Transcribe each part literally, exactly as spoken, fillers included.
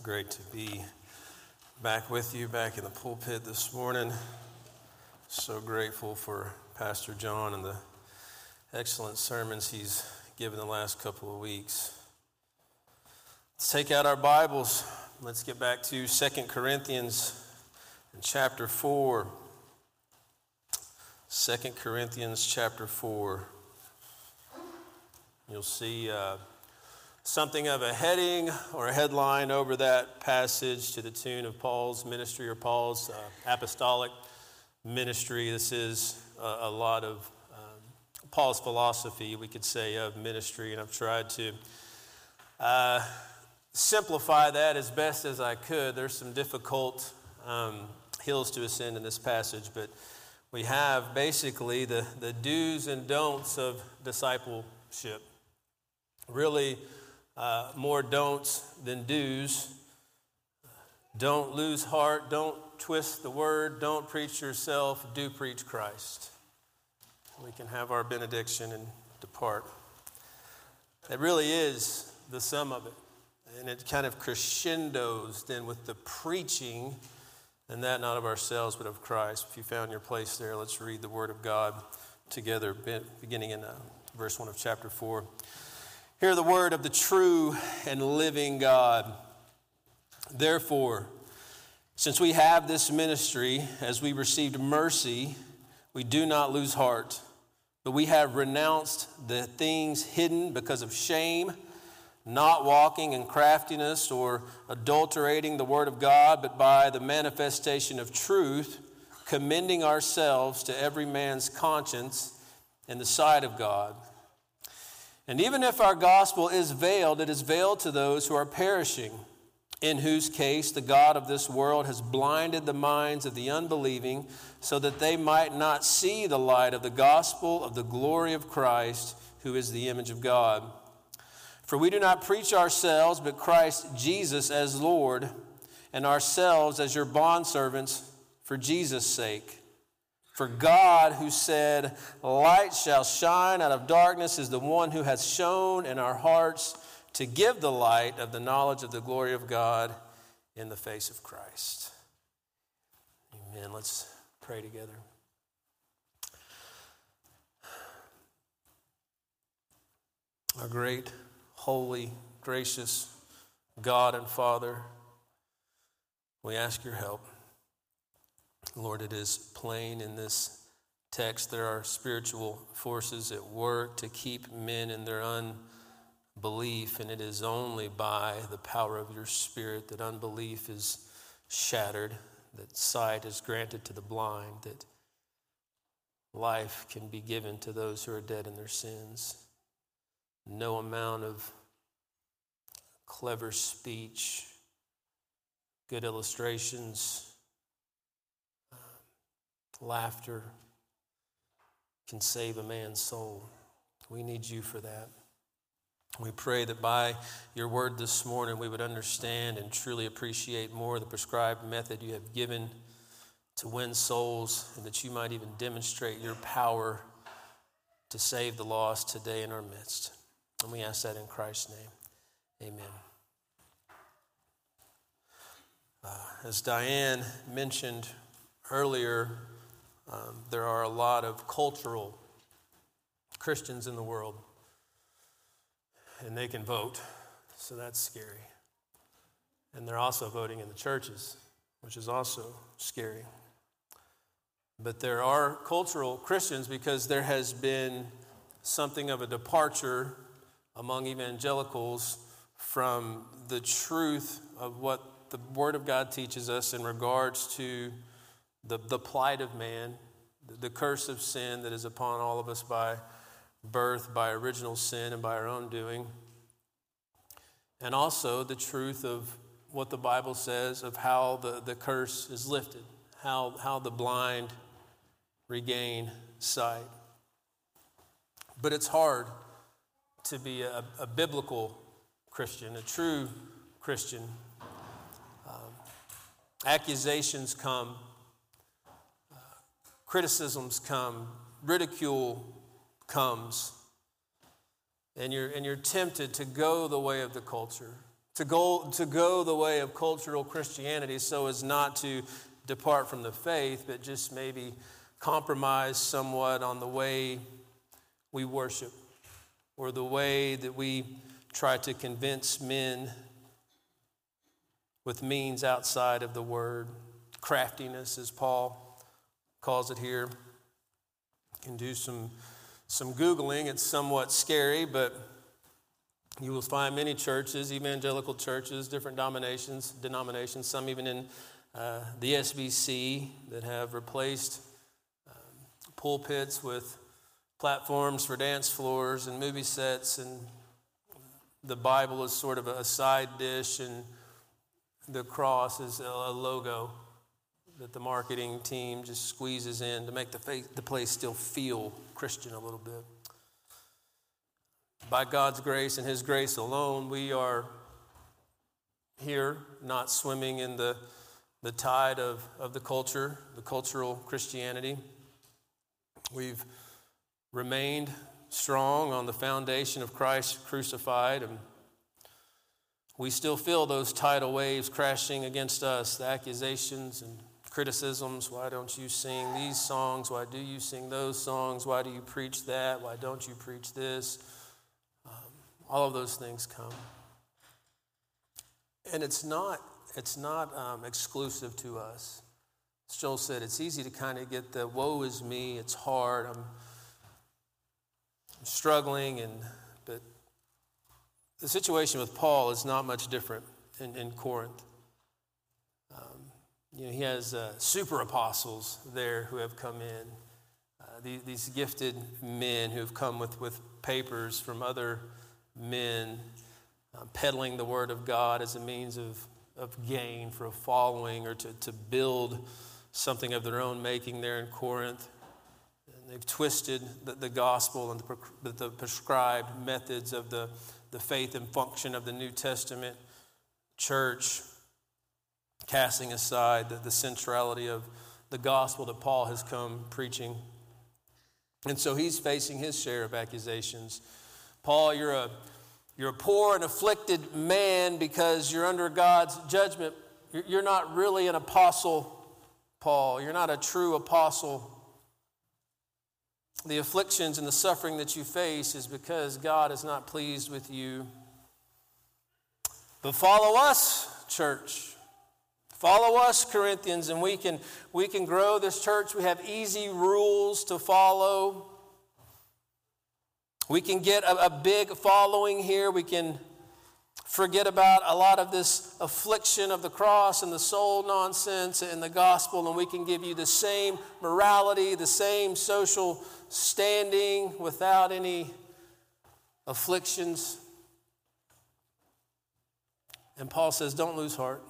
Great to be back with you, back in the pulpit this morning. So grateful for Pastor John and the excellent sermons he's given the last couple of weeks. Let's take out our Bibles. Let's get back to Second Corinthians in chapter four. Second Corinthians chapter four. You'll see uh, something of a heading or a headline over that passage to the tune of Paul's ministry or Paul's uh, apostolic ministry. This is a, a lot of um, Paul's philosophy, we could say, of ministry, and I've tried to uh, simplify that as best as I could. There's some difficult um, hills to ascend in this passage, but we have basically the, the do's and don'ts of discipleship. Really, Uh, more don'ts than do's. Don't lose heart. Don't twist the word. Don't preach yourself. Do preach Christ. We can have our benediction and depart. That really is the sum of it. And it kind of crescendos then with the preaching, and that not of ourselves but of Christ. If you found your place there, let's read the word of God together, beginning in uh, verse one of chapter four. Hear the word of the true and living God. Therefore, since we have this ministry, as we received mercy, we do not lose heart, but we have renounced the things hidden because of shame, not walking in craftiness or adulterating the word of God, but by the manifestation of truth, commending ourselves to every man's conscience in the sight of God. And even if our gospel is veiled, it is veiled to those who are perishing, in whose case the God of this world has blinded the minds of the unbelieving, so that they might not see the light of the gospel of the glory of Christ, who is the image of God. For we do not preach ourselves, but Christ Jesus as Lord, and ourselves as your bondservants for Jesus' sake. For God, who said, "Light shall shine out of darkness," is the one who has shone in our hearts to give the light of the knowledge of the glory of God in the face of Christ. Amen. Let's pray together. Our great, holy, gracious God and Father, we ask your help. Lord, it is plain in this text there are spiritual forces at work to keep men in their unbelief, and it is only by the power of your Spirit that unbelief is shattered, that sight is granted to the blind, that life can be given to those who are dead in their sins. No amount of clever speech, good illustrations, laughter can save a man's soul. We need you for that. We pray that by your word this morning we would understand and truly appreciate more the prescribed method you have given to win souls, and that you might even demonstrate your power to save the lost today in our midst. And we ask that in Christ's name. Amen. Uh, as Diane mentioned earlier, Um, there are a lot of cultural Christians in the world, and they can vote, so that's scary. And they're also voting in the churches, which is also scary. But there are cultural Christians because there has been something of a departure among evangelicals from the truth of what the Word of God teaches us in regards to The, the plight of man, the, the curse of sin that is upon all of us by birth, by original sin, and by our own doing. And also the truth of what the Bible says of how the, the curse is lifted, how, how the blind regain sight. But it's hard to be a, a biblical Christian, a true Christian. Um, accusations come. Criticisms come, ridicule comes, and you're and you're tempted to go the way of the culture, To go, to go the way of cultural Christianity so as not to depart from the faith, but just maybe compromise somewhat on the way we worship or the way that we try to convince men with means outside of the word. Craftiness, as Paul calls it here. You can do some, some Googling. It's somewhat scary, but you will find many churches, evangelical churches, different denominations, denominations, some even in uh, the S B C that have replaced um, pulpits with platforms for dance floors and movie sets, and the Bible is sort of a side dish, and the cross is a logo that the marketing team just squeezes in to make the, faith, the place still feel Christian a little bit. By God's grace and His grace alone, we are here not swimming in the, the tide of, of the culture, the cultural Christianity. We've remained strong on the foundation of Christ crucified, and we still feel those tidal waves crashing against us, the accusations and criticisms. Why don't you sing these songs? Why do you sing those songs? Why do you preach that? Why don't you preach this? All of those things come. And it's not, it's not um, exclusive to us. As Joel said, it's easy to kind of get the woe is me, it's hard, I'm, I'm struggling, and but the situation with Paul is not much different in, in Corinth. Um, you know, he has uh, super apostles there who have come in, uh, these, these gifted men who have come with, with papers from other men uh, peddling the word of God as a means of, of gain for a following or to, to build something of their own making there in Corinth. And they've twisted the, the gospel and the, the prescribed methods of the, the faith and function of the New Testament church, casting aside the, the centrality of the gospel that Paul has come preaching. And so he's facing his share of accusations. Paul, you're a you're a poor and afflicted man because you're under God's judgment. You're not really an apostle, Paul. You're not a true apostle. The afflictions and the suffering that you face is because God is not pleased with you. But follow us, church. Follow us, Corinthians, and we can we can grow this church. We have easy rules to follow. We can get a, a big following here. We can forget about a lot of this affliction of the cross and the soul nonsense and the gospel, and we can give you the same morality, the same social standing without any afflictions. And Paul says, don't lose heart.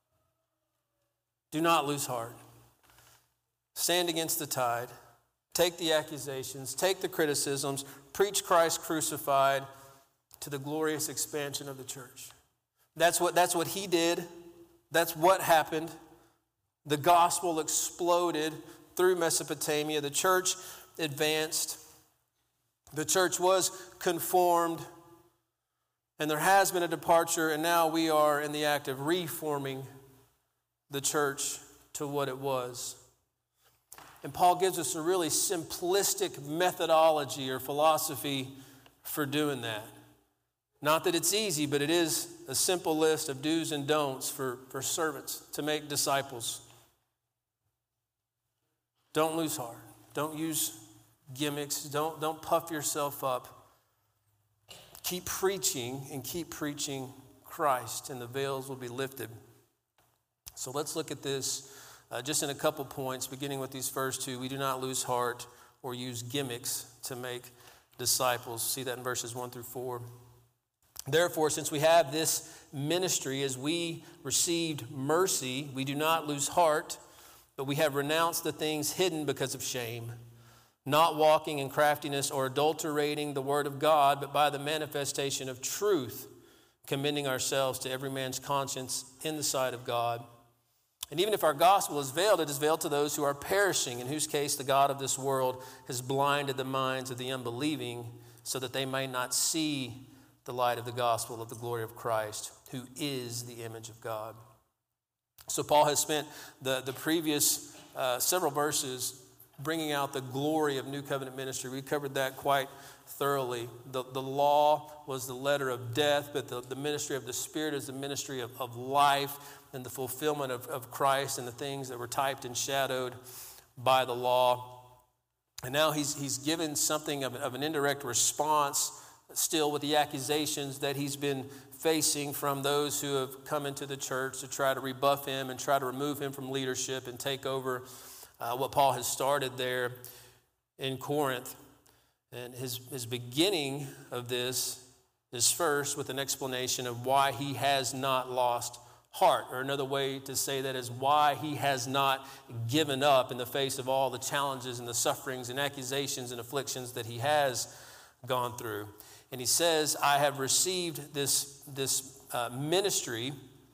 Do not lose heart. Stand against the tide. Take the accusations, take the criticisms, preach Christ crucified to the glorious expansion of the church. That's what, that's what he did. That's what happened. The gospel exploded through Mesopotamia. The church advanced. The church was conformed. And there has been a departure, and now we are in the act of reforming the church to what it was. And Paul gives us a really simplistic methodology or philosophy for doing that. Not that it's easy, but it is a simple list of do's and don'ts for, for servants to make disciples. Don't lose heart. Don't use gimmicks. Don't, don't puff yourself up. Keep preaching and keep preaching Christ, and the veils will be lifted. So let's look at this uh, just in a couple points, beginning with these first two. We do not lose heart or use gimmicks to make disciples. See that in verses one through four. Therefore, since we have this ministry, as we received mercy, we do not lose heart, but we have renounced the things hidden because of shame, not walking in craftiness or adulterating the word of God, but by the manifestation of truth, commending ourselves to every man's conscience in the sight of God. And even if our gospel is veiled, it is veiled to those who are perishing, in whose case the God of this world has blinded the minds of the unbelieving, so that they may not see the light of the gospel of the glory of Christ, who is the image of God. So Paul has spent the, the previous uh, several verses bringing out the glory of New Covenant ministry. We covered that quite thoroughly. The, the law was the letter of death, but the, the ministry of the Spirit is the ministry of, of life and the fulfillment of, of Christ and the things that were typed and shadowed by the law. And now he's, he's given something of, of an indirect response still with the accusations that he's been facing from those who have come into the church to try to rebuff him and try to remove him from leadership and take over uh, what Paul has started there in Corinth. And his, his beginning of this is first with an explanation of why he has not lost heart, or another way to say that is why he has not given up in the face of all the challenges and the sufferings and accusations and afflictions that he has gone through. And he says, I have received this, this uh, ministry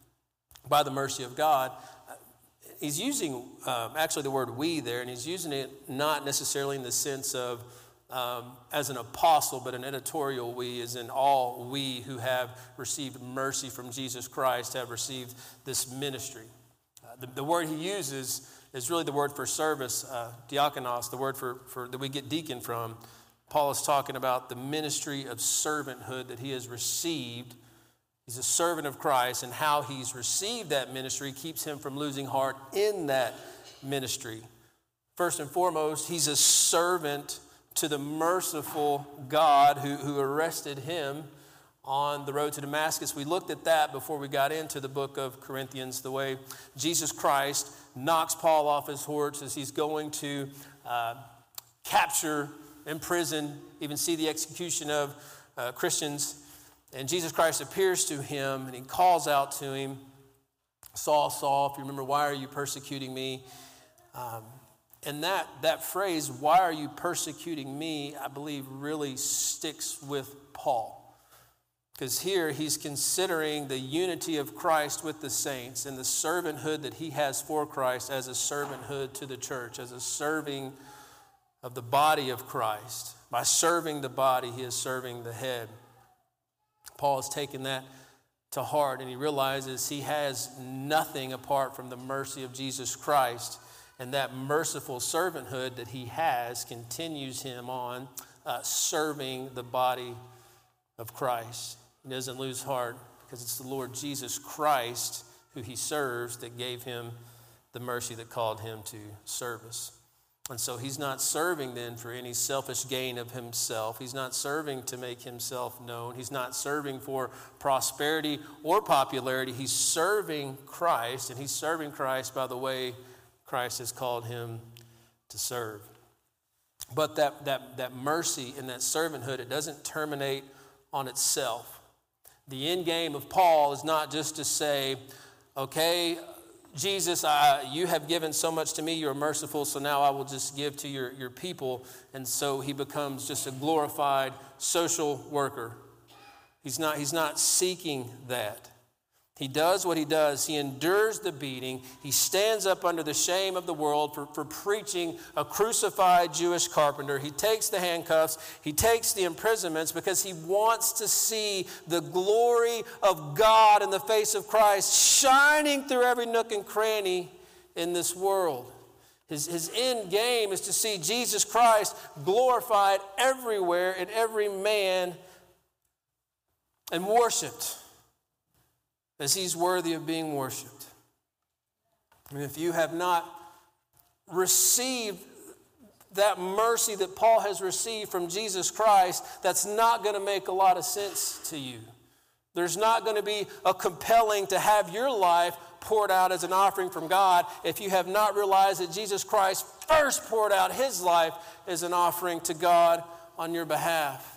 by the mercy of God. He's using uh, actually the word we there, and he's using it not necessarily in the sense of um, as an apostle, but an editorial we, as in all we who have received mercy from Jesus Christ have received this ministry. Uh, the, the word he uses is really the word for service, uh, diakonos, the word for, for that we get deacon from. Paul is talking about the ministry of servanthood that he has received. He's a servant of Christ, and how he's received that ministry keeps him from losing heart in that ministry. First and foremost, he's a servant to the merciful God who, who arrested him on the road to Damascus. We looked at that before we got into the book of Corinthians, the way Jesus Christ knocks Paul off his horse as he's going to uh, capture, imprison, even see the execution of uh, Christians. And Jesus Christ appears to him and he calls out to him, Saul, Saul, if you remember, why are you persecuting me? Um, and that, that phrase, why are you persecuting me, I believe really sticks with Paul. Because here he's considering the unity of Christ with the saints and the servanthood that he has for Christ as a servanthood to the church, as a serving of the body of Christ. By serving the body, he is serving the head. Paul has taken that to heart, and he realizes he has nothing apart from the mercy of Jesus Christ, and that merciful servanthood that he has continues him on uh, serving the body of Christ. He doesn't lose heart because it's the Lord Jesus Christ who he serves that gave him the mercy that called him to service. And so he's not serving then for any selfish gain of himself. He's not serving to make himself known. He's not serving for prosperity or popularity. He's serving Christ, and he's serving Christ by the way Christ has called him to serve. But that, that, that mercy and that servanthood, it doesn't terminate on itself. The end game of Paul is not just to say, okay, Jesus, I, you have given so much to me, you're merciful, so now I will just give to your, your people. And so he becomes just a glorified social worker. He's not, he's not seeking that. He does what he does. He endures the beating. He stands up under the shame of the world for, for preaching a crucified Jewish carpenter. He takes the handcuffs. He takes the imprisonments because he wants to see the glory of God in the face of Christ shining through every nook and cranny in this world. His, his end game is to see Jesus Christ glorified everywhere in every man and worshiped as he's worthy of being worshiped. And if you have not received that mercy that Paul has received from Jesus Christ, that's not going to make a lot of sense to you. There's not going to be a compelling to have your life poured out as an offering from God if you have not realized that Jesus Christ first poured out his life as an offering to God on your behalf.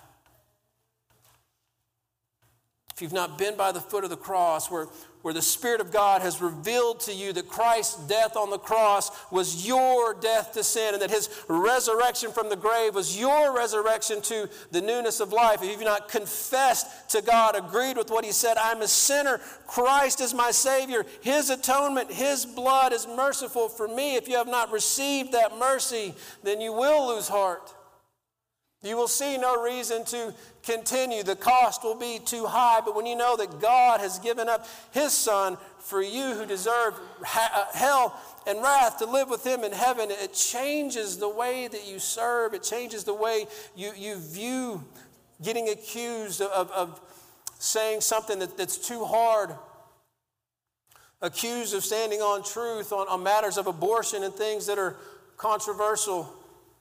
If you've not been by the foot of the cross where, where the Spirit of God has revealed to you that Christ's death on the cross was your death to sin and that his resurrection from the grave was your resurrection to the newness of life. If you've not confessed to God, agreed with what he said, I'm a sinner, Christ is my Savior, his atonement, his blood is merciful for me. If you have not received that mercy, then you will lose heart. You will see no reason to continue, the cost will be too high. But when you know that God has given up his Son for you who deserve ha- hell and wrath to live with him in heaven, it changes the way that you serve. It changes the way you, you view getting accused of, of saying something that, that's too hard, accused of standing on truth on, on matters of abortion and things that are controversial.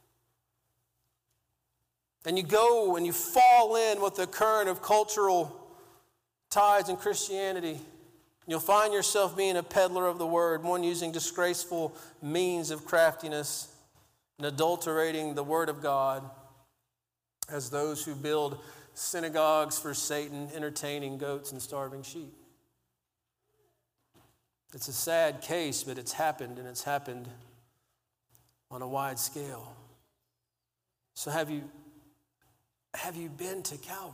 And you go and you fall in with the current of cultural tides in Christianity. You'll find yourself being a peddler of the word, one using disgraceful means of craftiness and adulterating the word of God as those who build synagogues for Satan, entertaining goats and starving sheep. It's a sad case, but it's happened, and it's happened on a wide scale. So have you, have you been to Calvary?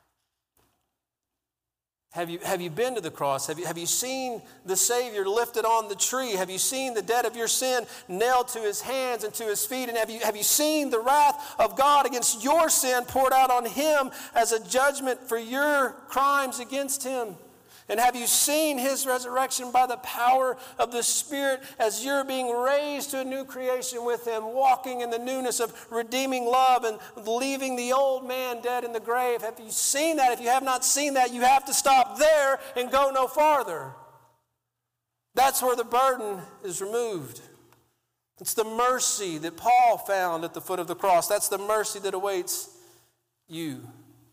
Have you, have you been to the cross? Have you, have you seen the Savior lifted on the tree? Have you seen the debt of your sin nailed to his hands and to his feet? And have you, have you seen the wrath of God against your sin poured out on him as a judgment for your crimes against him? And have you seen his resurrection by the power of the Spirit as you're being raised to a new creation with him, walking in the newness of redeeming love and leaving the old man dead in the grave? Have you seen that? If you have not seen that, you have to stop there and go no farther. That's where the burden is removed. It's the mercy that Paul found at the foot of the cross. That's the mercy that awaits you.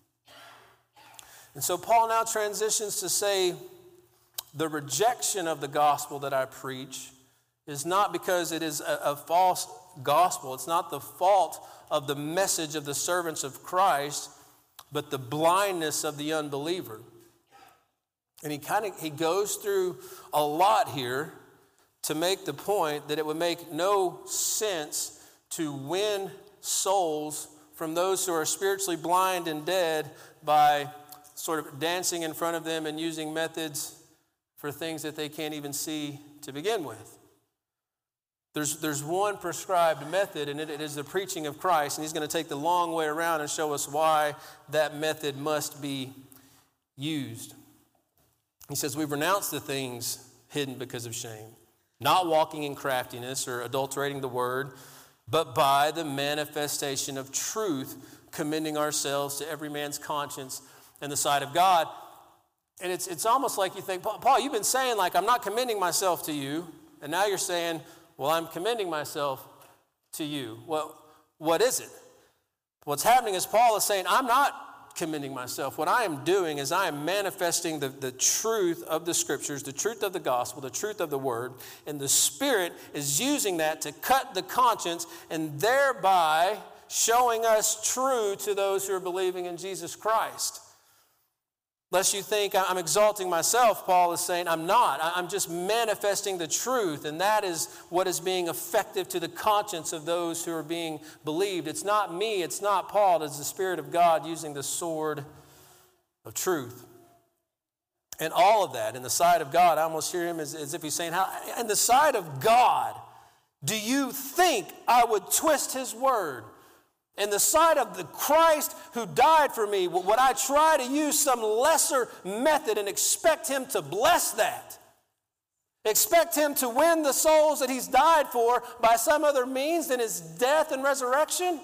And so Paul now transitions to say, the rejection of the gospel that I preach is not because it is a, a false gospel. It's not the fault of the message of the servants of Christ, but the blindness of the unbeliever. And he kind of he goes through a lot here to make the point that it would make no sense to win souls from those who are spiritually blind and dead by sort of dancing in front of them and using methods for things that they can't even see to begin with. There's, there's one prescribed method, and it, it is the preaching of Christ, and he's going to take the long way around and show us why that method must be used. He says, we've renounced the things hidden because of shame, not walking in craftiness or adulterating the word, but by the manifestation of truth, commending ourselves to every man's conscience in the sight of God. And it's it's almost like you think, Paul, you've been saying like, I'm not commending myself to you. And now you're saying, well, I'm commending myself to you. Well, what is it? What's happening is Paul is saying, I'm not commending myself. What I am doing is I am manifesting the, the truth of the scriptures, the truth of the gospel, the truth of the word. And the Spirit is using that to cut the conscience and thereby showing us true to those who are believing in Jesus Christ. Lest you think I'm exalting myself, Paul is saying, I'm not. I'm just manifesting the truth, and that is what is being effective to the conscience of those who are being believed. It's not me, it's not Paul, it's the Spirit of God using the sword of truth. And all of that in the sight of God, I almost hear him as, as if he's saying, how, in the sight of God, do you think I would twist his word? In the sight of the Christ who died for me, would I try to use some lesser method and expect him to bless that? Expect him to win the souls that he's died for by some other means than his death and resurrection?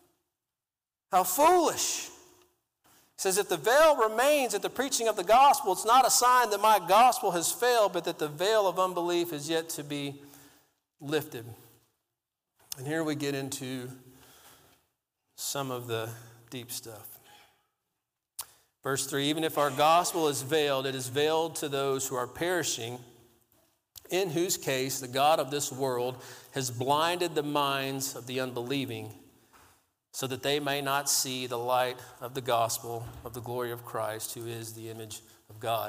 How foolish. He says, if the veil remains at the preaching of the gospel, it's not a sign that my gospel has failed, but that the veil of unbelief is yet to be lifted. And here we get into some of the deep stuff. Verse three, even if our gospel is veiled, it is veiled to those who are perishing, in whose case the God of this world has blinded the minds of the unbelieving, so that they may not see the light of the gospel of the glory of Christ, who is the image of God.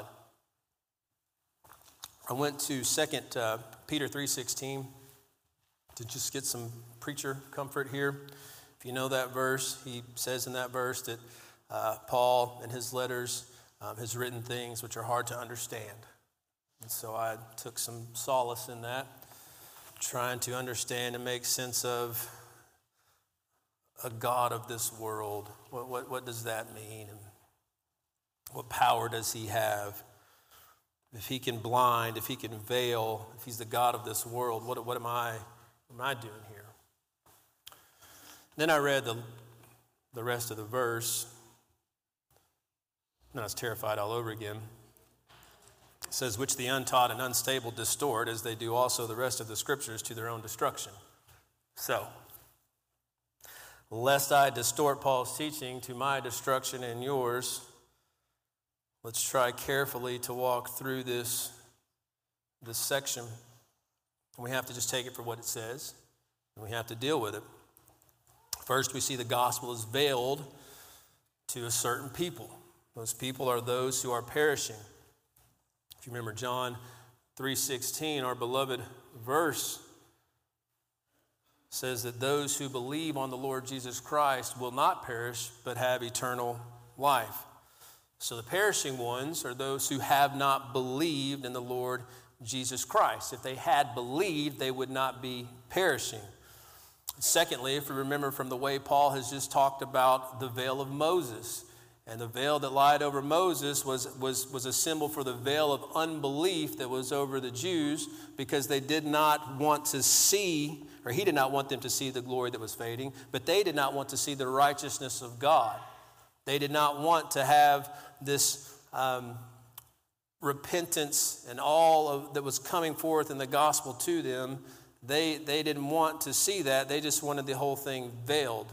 I went to Second uh, Peter three sixteen to just get some preacher comfort here. If you know that verse, he says in that verse that uh, Paul in his letters um, has written things which are hard to understand. And so I took some solace in that, trying to understand and make sense of a God of this world? What, what, what does that mean? And what power does he have? If he can blind, if he can veil, if he's the God of this world, what, what am I, what am I doing here? Then I read the, the rest of the verse, and I was terrified all over again. It says, which the untaught and unstable distort, as they do also the rest of the scriptures, to their own destruction. So, lest I distort Paul's teaching to my destruction and yours, let's try carefully to walk through this, this section. And we have to just take it for what it says, and we have to deal with it. First, we see the gospel is veiled to a certain people. Those people are those who are perishing. If you remember John three sixteen, our beloved verse, says that those who believe on the Lord Jesus Christ will not perish, but have eternal life. So the perishing ones are those who have not believed in the Lord Jesus Christ. If they had believed, they would not be perishing. Secondly, if you remember from the way Paul has just talked about the veil of Moses, and the veil that lied over Moses was, was, was a symbol for the veil of unbelief that was over the Jews, because they did not want to see, or he did not want them to see the glory that was fading, but they did not want to see the righteousness of God. They did not want to have this um, repentance and all of, that was coming forth in the gospel to them. They, they didn't want to see that. They just wanted the whole thing veiled.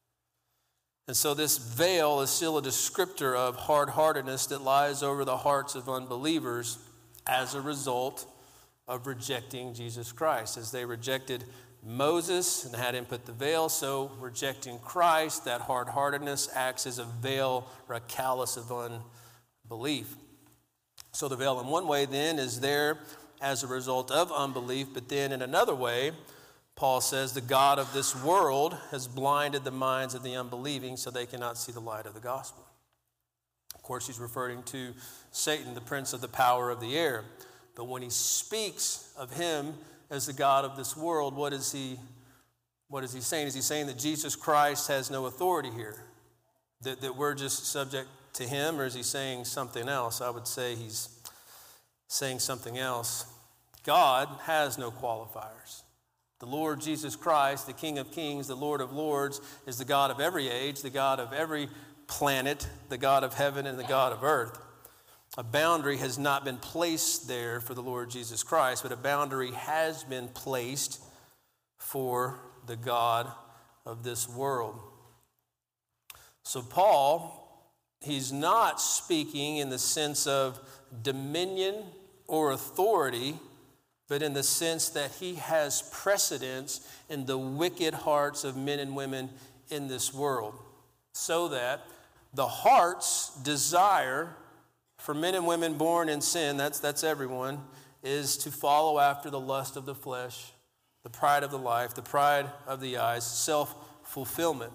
And so this veil is still a descriptor of hard-heartedness that lies over the hearts of unbelievers as a result of rejecting Jesus Christ. As they rejected Moses and had him put the veil, so rejecting Christ, that hard-heartedness acts as a veil or a callus of unbelief. So the veil in one way then is there as a result of unbelief, but then in another way, Paul says the God of this world has blinded the minds of the unbelieving so they cannot see the light of the gospel. Of course, he's referring to Satan, the prince of the power of the air. But when he speaks of him as the God of this world, what is he, what is he saying? Is he saying that Jesus Christ has no authority here? That, that we're just subject to him? Or is he saying something else? I would say he's saying something else. God has no qualifiers. The Lord Jesus Christ, the King of Kings, the Lord of Lords, is the God of every age, the God of every planet, the God of heaven and the God of earth. A boundary has not been placed there for the Lord Jesus Christ, but a boundary has been placed for the God of this world. So Paul, he's not speaking in the sense of dominion or authority, but in the sense that he has precedence in the wicked hearts of men and women in this world, so that the heart's desire for men and women born in sin, that's, that's everyone, is to follow after the lust of the flesh, the pride of the life, the pride of the eyes, self-fulfillment.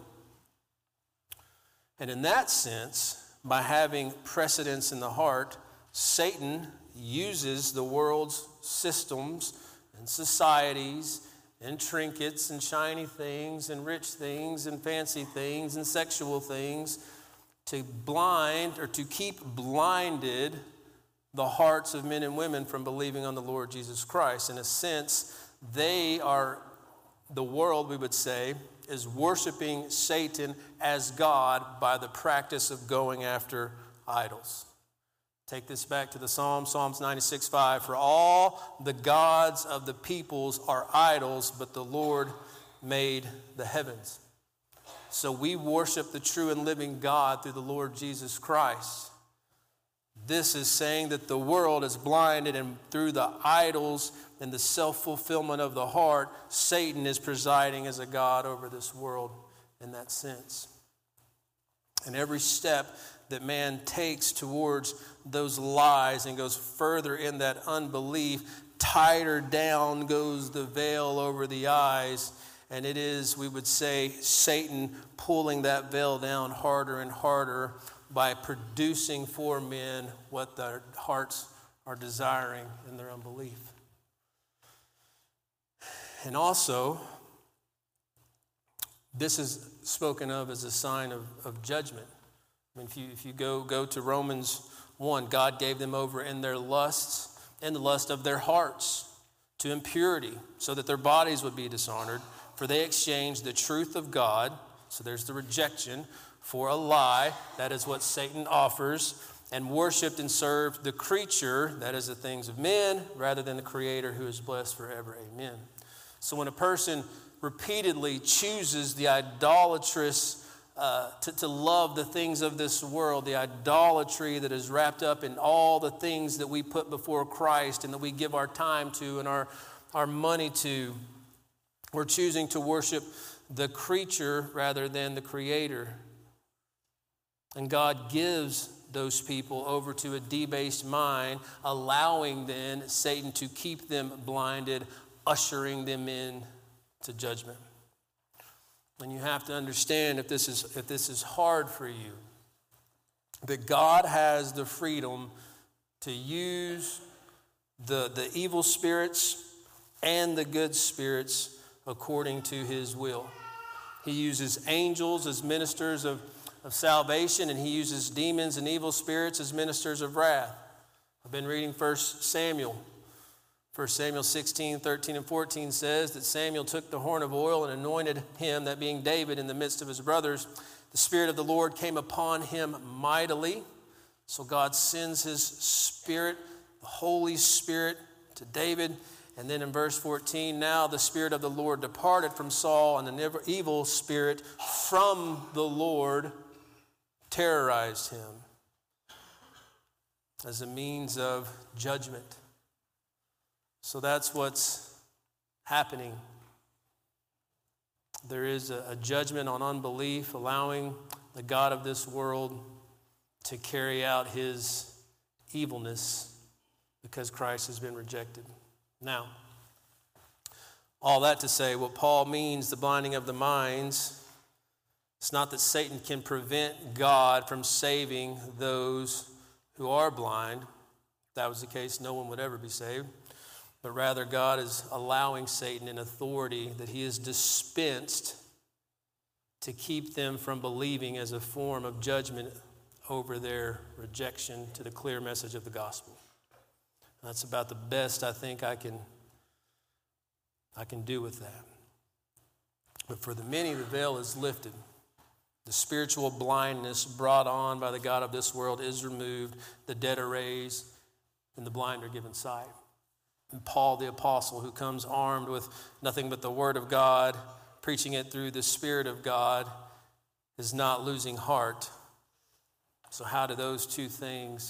And in that sense, by having precedence in the heart, Satan uses the world's systems and societies and trinkets and shiny things and rich things and fancy things and sexual things to blind or to keep blinded the hearts of men and women from believing on the Lord Jesus Christ. In a sense, they are, the world, we would say, is worshiping Satan as God by the practice of going after idols. Take this back to the Psalm, Psalms ninety-six five. For all the gods of the peoples are idols, but the Lord made the heavens. So we worship the true and living God through the Lord Jesus Christ. This is saying that the world is blinded, and through the idols and the self-fulfillment of the heart, Satan is presiding as a God over this world in that sense. And every step that man takes towards those lies and goes further in that unbelief, tighter down goes the veil over the eyes. And it is, we would say, Satan pulling that veil down harder and harder by producing for men what their hearts are desiring in their unbelief. And also, this is spoken of as a sign of, of judgment. I mean, if you, if you go, go to Romans one, God gave them over in their lusts and the lust of their hearts to impurity, so that their bodies would be dishonored. For they exchanged the truth of God, so there's the rejection, for a lie, that is what Satan offers, and worshiped and served the creature, that is the things of men, rather than the Creator, who is blessed forever. Amen. So when a person repeatedly chooses the idolatrous, uh, to, to love the things of this world, the idolatry that is wrapped up in all the things that we put before Christ and that we give our time to and our, our money to, we're choosing to worship the creature rather than the Creator. And God gives those people over to a debased mind, allowing then Satan to keep them blinded, ushering them in to judgment. And you have to understand, if this is if this is hard for you, that God has the freedom to use the, the evil spirits and the good spirits according to his will. He uses angels as ministers of, of salvation, and he uses demons and evil spirits as ministers of wrath. I've been reading First Samuel. First Samuel sixteen, thirteen, and fourteen says that Samuel took the horn of oil and anointed him, that being David, in the midst of his brothers. The Spirit of the Lord came upon him mightily. So God sends his Spirit, the Holy Spirit, to David. And then in verse fourteen, now the Spirit of the Lord departed from Saul, and an evil spirit from the Lord terrorized him as a means of judgment. So that's what's happening. There is a, a judgment on unbelief, allowing the God of this world to carry out his evilness because Christ has been rejected. Now, all that to say, what Paul means, the blinding of the minds, it's not that Satan can prevent God from saving those who are blind. If that was the case, no one would ever be saved. But rather, God is allowing Satan an authority that he has dispensed to keep them from believing as a form of judgment over their rejection to the clear message of the gospel. That's about the best I think I can, I can do with that. But for the many, the veil is lifted. The spiritual blindness brought on by the God of this world is removed. The dead are raised, and the blind are given sight. And Paul the apostle, who comes armed with nothing but the word of God, preaching it through the Spirit of God, is not losing heart. So how do those two things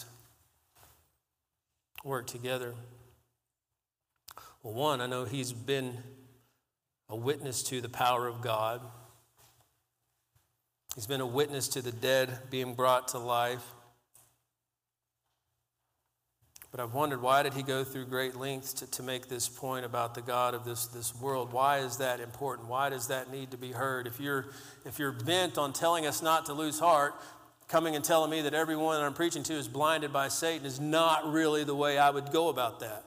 work together? Well, one, I know he's been a witness to the power of God. He's been a witness to the dead being brought to life. But I've wondered, why did he go through great lengths to, to make this point about the God of this, this world? Why is that important? Why does that need to be heard? If you're, if you're bent on telling us not to lose heart, coming and telling me that everyone that I'm preaching to is blinded by Satan is not really the way I would go about that.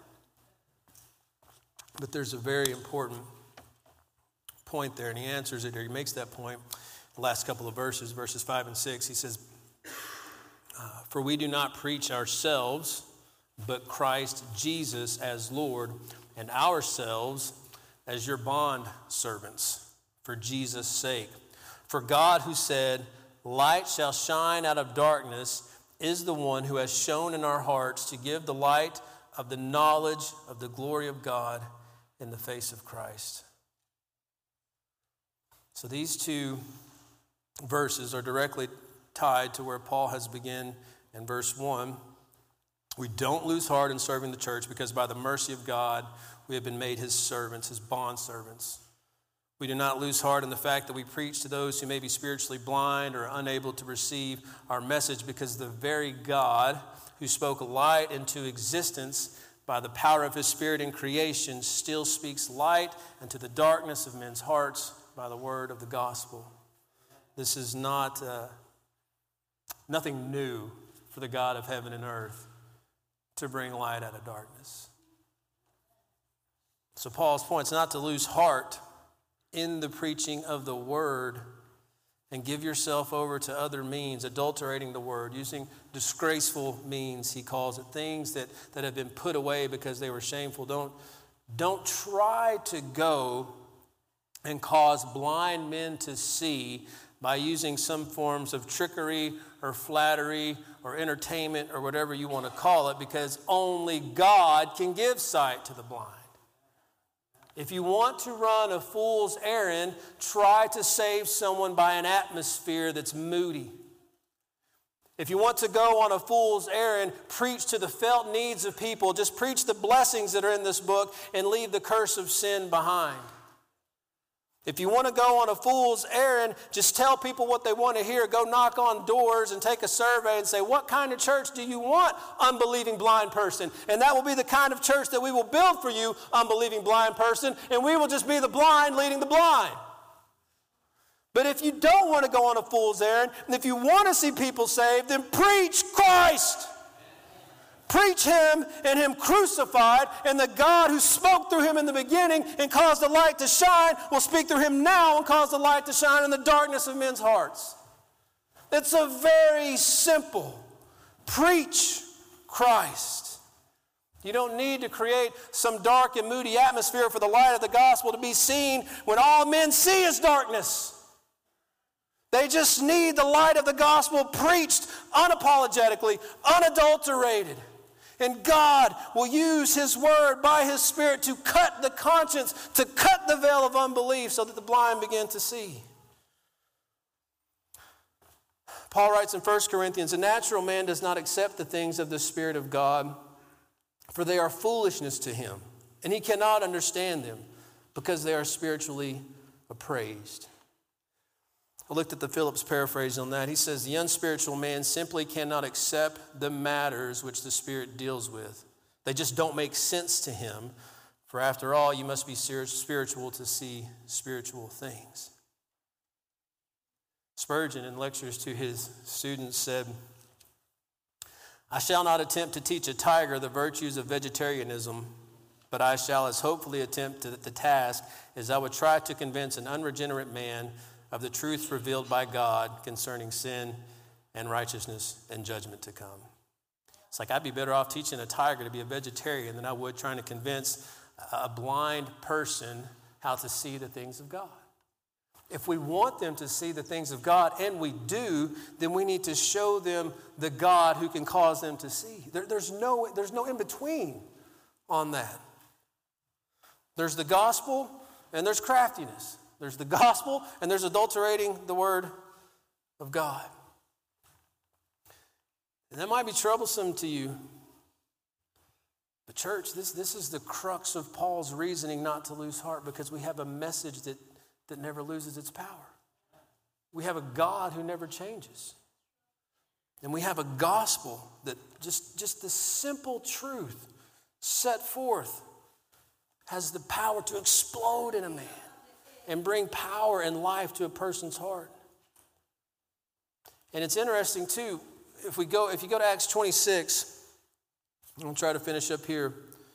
But there's a very important point there, and he answers it, or he makes that point the last couple of verses, verses five and six. He says, uh, for we do not preach ourselves, but Christ Jesus as Lord, and ourselves as your bond servants for Jesus' sake. For God, who said, light shall shine out of darkness, is the one who has shone in our hearts to give the light of the knowledge of the glory of God in the face of Christ. So these two verses are directly tied to where Paul has begun in verse one. We don't lose heart in serving the church because by the mercy of God, we have been made his servants, his bond servants. We do not lose heart in the fact that we preach to those who may be spiritually blind or unable to receive our message, because the very God who spoke light into existence by the power of his Spirit in creation still speaks light into the darkness of men's hearts by the word of the gospel. This is not uh, nothing new for the God of heaven and earth to bring light out of darkness. So Paul's point is not to lose heart in the preaching of the word and give yourself over to other means, adulterating the word, using disgraceful means, he calls it, things that, that have been put away because they were shameful. Don't, don't try to go and cause blind men to see by using some forms of trickery or flattery or entertainment or whatever you want to call it, because only God can give sight to the blind. If you want to run a fool's errand, try to save someone by an atmosphere that's moody. If you want to go on a fool's errand, preach to the felt needs of people. Just preach the blessings that are in this book and leave the curse of sin behind. If you want to go on a fool's errand, just tell people what they want to hear. Go knock on doors and take a survey and say, what kind of church do you want, unbelieving blind person? And that will be the kind of church that we will build for you, unbelieving blind person, and we will just be the blind leading the blind. But if you don't want to go on a fool's errand, and if you want to see people saved, then preach Christ. Preach him and him crucified, and the God who spoke through him in the beginning and caused the light to shine will speak through him now and cause the light to shine in the darkness of men's hearts. It's a very simple. Preach Christ. You don't need to create some dark and moody atmosphere for the light of the gospel to be seen when all men see is darkness. They just need the light of the gospel preached unapologetically, unadulterated. And God will use his word by his Spirit to cut the conscience, to cut the veil of unbelief so that the blind begin to see. Paul writes in First Corinthians, a natural man does not accept the things of the Spirit of God, for they are foolishness to him, and he cannot understand them because they are spiritually appraised. I looked at the Phillips paraphrase on that. He says, the unspiritual man simply cannot accept the matters which the Spirit deals with. They just don't make sense to him. For after all, you must be spiritual to see spiritual things. Spurgeon, in lectures to his students, said, I shall not attempt to teach a tiger the virtues of vegetarianism, but I shall as hopefully attempt to the task as I would try to convince an unregenerate man of the truth revealed by God concerning sin and righteousness and judgment to come. It's like I'd be better off teaching a tiger to be a vegetarian than I would trying to convince a blind person how to see the things of God. If we want them to see the things of God, and we do, then we need to show them the God who can cause them to see. There, there's no, there's no in-between on that. There's the gospel and there's craftiness. There's the gospel, and there's adulterating the word of God. And that might be troublesome to you. But church, this, this is the crux of Paul's reasoning not to lose heart, because we have a message that, that never loses its power. We have a God who never changes. And we have a gospel that just, just the simple truth set forth has the power to explode in a man and bring power and life to a person's heart. And it's interesting too, if we go, if you go to Acts twenty-six, I'm going to try to finish up here.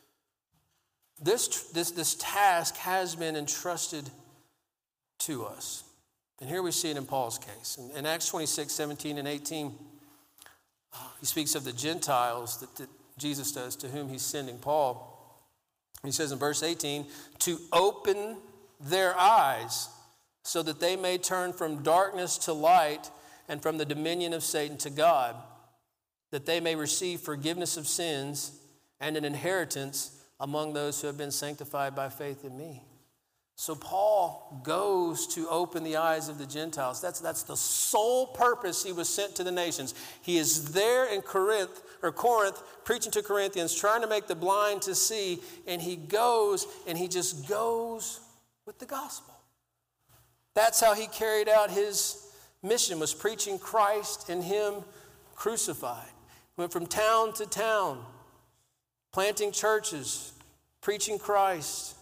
This, this, this task has been entrusted to us. And here we see it in Paul's case. In, in Acts twenty-six, seventeen and eighteen, uh, he speaks of the Gentiles that, that Jesus does, to whom he's sending Paul. He says in verse eighteen, to open their eyes so that they may turn from darkness to light and from the dominion of Satan to God, that they may receive forgiveness of sins and an inheritance among those who have been sanctified by faith in me. So Paul goes to open the eyes of the Gentiles. That's, that's the sole purpose he was sent to the nations. He is there in Corinth, or Corinth, preaching to Corinthians, trying to make the blind to see, and he goes, and he just goes with the gospel. That's how he carried out his mission, was preaching Christ and him crucified. Went from town to town, planting churches, preaching Christ.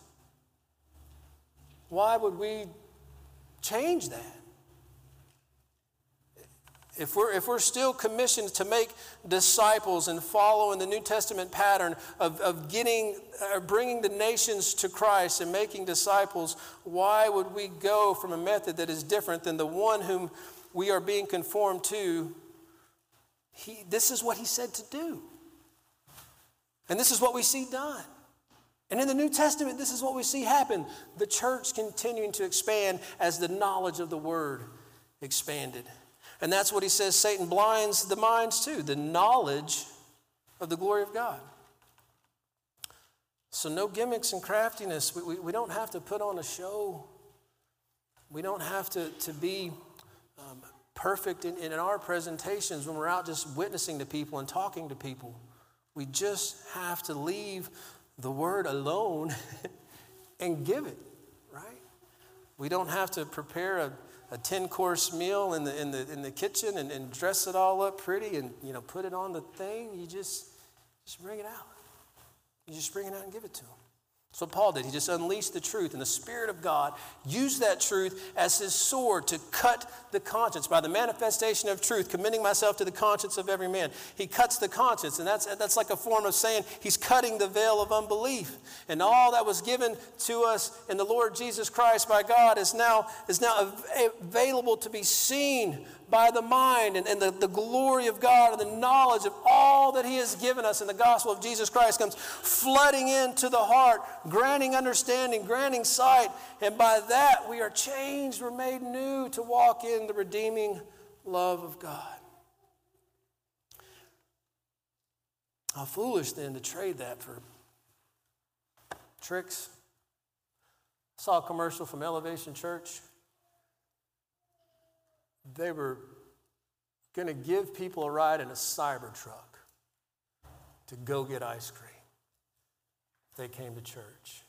Why would we change that? If we're, if we're still commissioned to make disciples and follow in the New Testament pattern of, of getting, uh, bringing the nations to Christ and making disciples, why would we go from a method that is different than the one whom we are being conformed to? He, this is what he said to do. And this is what we see done. And in the New Testament, this is what we see happen. The church continuing to expand as the knowledge of the word expanded. And that's what he says Satan blinds the minds to, the knowledge of the glory of God. So no gimmicks and craftiness. We, we, we don't have to put on a show. We don't have to, to be um, perfect in, in our presentations when we're out just witnessing to people and talking to people. We just have to leave the word alone and give it, right? We don't have to prepare a a ten-course meal in the in the in the kitchen and, and dress it all up pretty and, you know, put it on the thing. You just just bring it out. You just bring it out and give it to them. That's what Paul did. He just unleashed the truth, and the Spirit of God used that truth as his sword to cut the conscience. By the manifestation of truth, commending myself to the conscience of every man. He cuts the conscience, and that's, that's like a form of saying he's cutting the veil of unbelief. And all that was given to us in the Lord Jesus Christ by God is now, is now available to be seen by the mind, and, and the, the glory of God and the knowledge of all that he has given us in the gospel of Jesus Christ comes flooding into the heart, granting understanding, granting sight, and by that we are changed, we're made new to walk in the redeeming love of God. How foolish then to trade that for tricks. I saw a commercial from Elevation Church. They were going to give people a ride in a Cybertruck to go get ice cream if they came to church.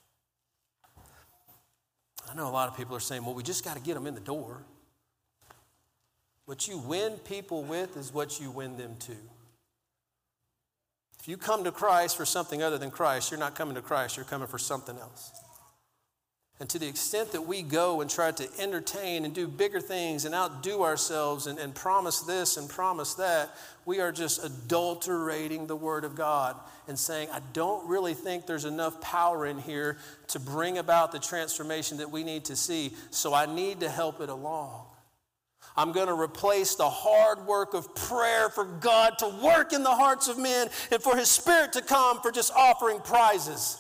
I know a lot of people are saying, well, we just got to get them in the door. What you win people with is what you win them to. If you come to Christ for something other than Christ, you're not coming to Christ, you're coming for something else. And to the extent that we go and try to entertain and do bigger things and outdo ourselves and, and promise this and promise that, we are just adulterating the Word of God and saying, I don't really think there's enough power in here to bring about the transformation that we need to see, so I need to help it along. I'm going to replace the hard work of prayer for God to work in the hearts of men and for His Spirit to come for just offering prizes.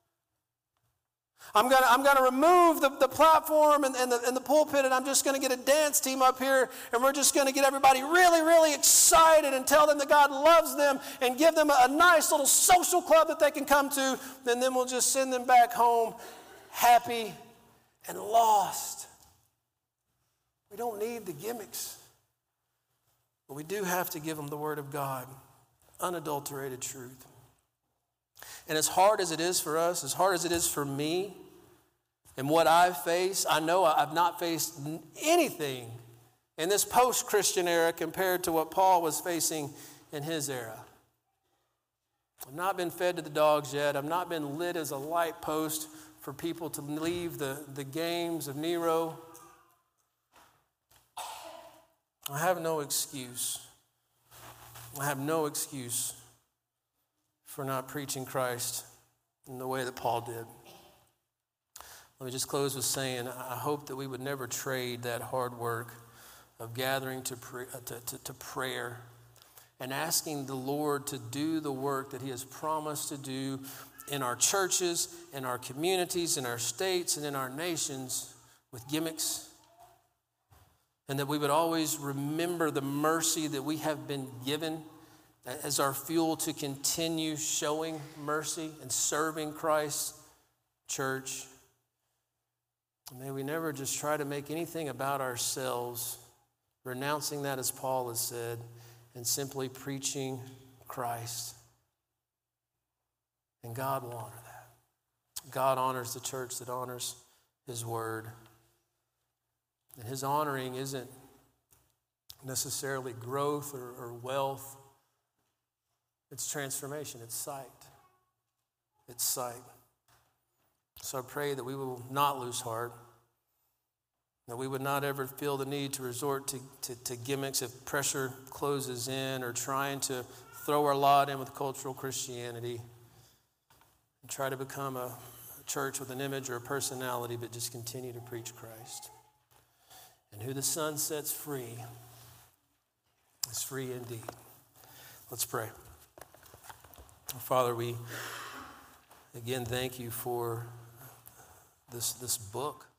I'm going to, I'm going to remove the, the platform and, and, the, and the pulpit, and I'm just going to get a dance team up here, and we're just going to get everybody really, really excited and tell them that God loves them and give them a, a nice little social club that they can come to, and then we'll just send them back home happy and lost. We don't need the gimmicks, but we do have to give them the Word of God, unadulterated truth. And as hard as it is for us, as hard as it is for me, and what I've faced, I know I've not faced anything in this post-Christian era compared to what Paul was facing in his era. I've not been fed to the dogs yet. I've not been lit as a light post for people to leave the, the games of Nero. I have no excuse. I have no excuse for not preaching Christ in the way that Paul did. Let me just close with saying, I hope that we would never trade that hard work of gathering to, pray, to, to, to prayer and asking the Lord to do the work that He has promised to do in our churches, in our communities, in our states, and in our nations with gimmicks. And that we would always remember the mercy that we have been given as our fuel to continue showing mercy and serving Christ's church. May we never just try to make anything about ourselves, renouncing that as Paul has said, and simply preaching Christ. And God will honor that. God honors the church that honors His word. And His honoring isn't necessarily growth or, or wealth. It's transformation. It's sight. It's sight. So I pray that we will not lose heart, That we would not ever feel the need to resort to, to, to gimmicks if pressure closes in, or trying to throw our lot in with cultural Christianity and try to become a, a church with an image or a personality, but just continue to preach Christ. And who the Son sets free is free indeed. Let's pray. Father, we again thank you for this, this book.